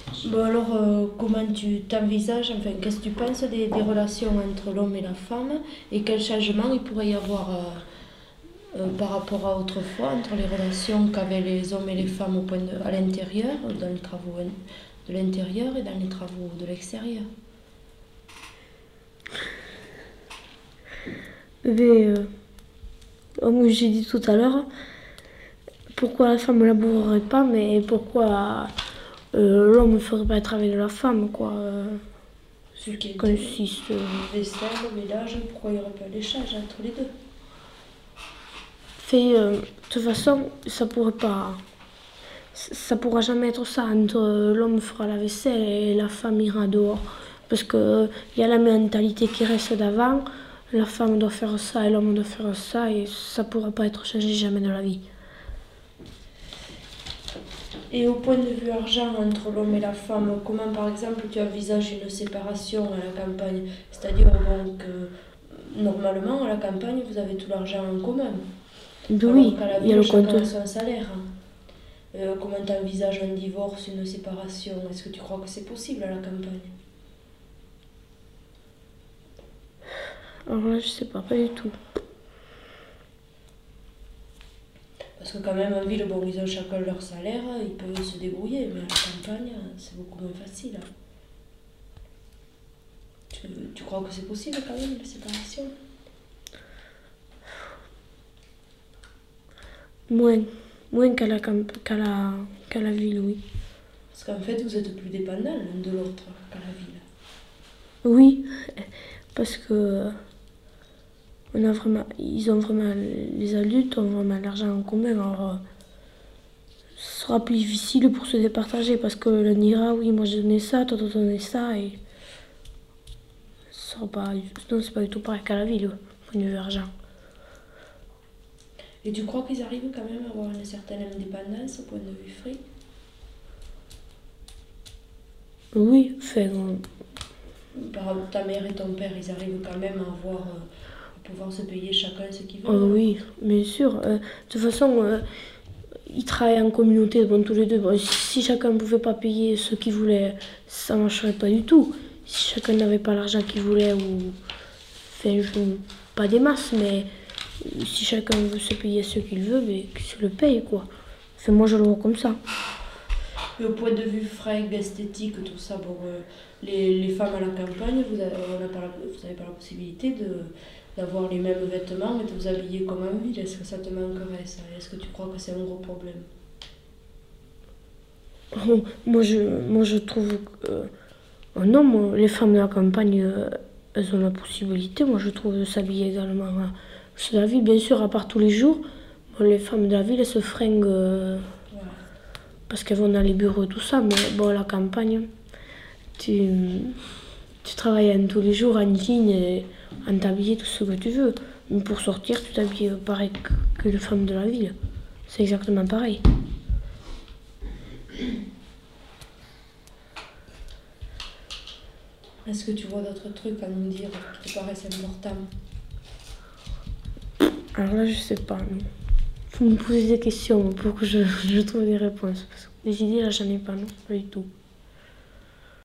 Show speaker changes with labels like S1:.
S1: Bon alors, comment tu t'envisages, enfin, qu'est-ce que tu penses des relations entre l'homme et la femme et quel changement il pourrait y avoir par rapport à autrefois entre les relations qu'avaient les hommes et les femmes à l'intérieur, dans les travaux de l'intérieur et dans les travaux de l'extérieur.
S2: Mais, comme j'ai dit tout à l'heure, pourquoi la femme ne labourerait pas, mais pourquoi l'homme ne ferait pas le travail de la femme, quoi.
S1: Ce qui est
S2: Consiste.
S1: vaisselle, ménage, pourquoi il n'y aurait pas d'échange entre les deux?
S2: De toute façon, ça pourra jamais être ça entre l'homme fera la vaisselle et la femme ira dehors. Parce que il y a la mentalité qui reste d'avant, la femme doit faire ça et l'homme doit faire ça et ça pourra pas être changé jamais de la vie.
S1: Et au point de vue argent entre l'homme et la femme, comment par exemple tu envisages une séparation à la campagne? C'est-à-dire bon, que normalement à la campagne vous avez tout l'argent en commun, alors
S2: Oui,
S1: qu'à la
S2: il y a le
S1: ville chacun
S2: compte.
S1: a son salaire. Comment tu envisages un divorce, une séparation? Est-ce que tu crois que c'est possible à la campagne?
S2: Alors là, je sais pas du tout.
S1: Parce que quand même en ville, bon, ils ont chacun leur salaire, ils peuvent se débrouiller, mais à la campagne, c'est beaucoup moins facile. Tu crois que c'est possible quand même, la séparation?
S2: Moins qu'à la ville, oui.
S1: Parce qu'en fait, vous êtes plus dépendants l'un de l'autre qu'à la ville.
S2: Oui, parce que les adultes ont vraiment l'argent en commun. Alors, ce sera plus difficile pour se départager parce que l'un dira oui, moi j'ai donné ça, toi t'as donné ça et ce sera pas, non, c'est pas du tout pareil qu'à la ville, au point de vue argent.
S1: Et tu crois qu'ils arrivent quand même à avoir une certaine indépendance au point de vue fric?
S2: Oui, enfin,
S1: Par exemple, ta mère et ton père, ils arrivent quand même à avoir, à pouvoir se payer chacun ce qu'ils veulent.
S2: oui, bien sûr. De toute façon, ils travaillent en communauté, bon, tous les deux. Bon, si chacun ne pouvait pas payer ce qu'il voulait, ça ne marcherait pas du tout. Si chacun n'avait pas l'argent qu'il voulait, ou. Enfin, pas des masses, mais si chacun veut se payer ce qu'il veut, mais qu'il se le paye, quoi. Enfin, moi, je le vois comme ça.
S1: Et au point de vue fringues, esthétique, tout ça, bon, les femmes à la campagne, vous n'avez pas, la possibilité d'avoir les mêmes vêtements et de vous habiller comme en ville. Est-ce que ça te manquerait ça? Est-ce que tu crois que c'est un gros problème?
S2: Moi, je trouve que. Non, les femmes de la campagne, elles ont la possibilité, moi, je trouve, de s'habiller également. Chez la ville, bien sûr, à part tous les jours, bon, les femmes de la ville, elles se fringuent
S1: Ouais.
S2: parce qu'elles vont dans les bureaux et tout ça. Mais bon, à la campagne, tu, tu travailles tous les jours en jean et en t'habiller tout ce que tu veux. Mais pour sortir, tu t'habilles pareil que les femmes de la ville. C'est exactement pareil.
S1: Est-ce que tu vois d'autres trucs à nous dire qui te paraissent importants?
S2: Alors là, je sais pas. Non. Faut me poser des questions pour que je trouve des réponses. Parce que des idées, là, j'en ai pas, non, pas du tout.